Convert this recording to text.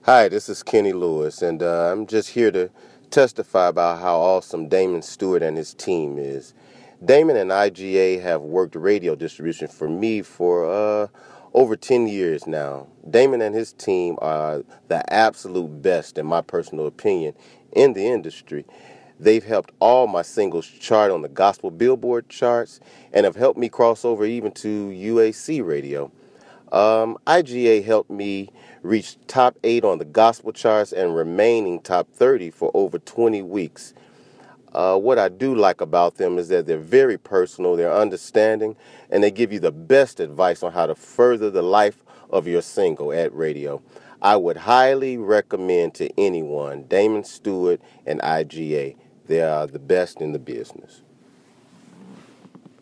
Hi, this is Kenny Lewis, and I'm just here to testify about how awesome Damon Stewart and his team is. Damon and IGA have worked radio distribution for me for over 10 years now. Damon and his team are the absolute best, in my personal opinion, in the industry. They've helped all my singles chart on the gospel Billboard charts and have helped me cross over even to UAC radio. IGA helped me reach top 8 on the gospel charts and remaining top 30 for over 20 weeks. What I do like about them is that they're very personal, they're understanding, and they give you the best advice on how to further the life of your single at radio. I would highly recommend to anyone Damon Stewart and IGA. They are the best in the business.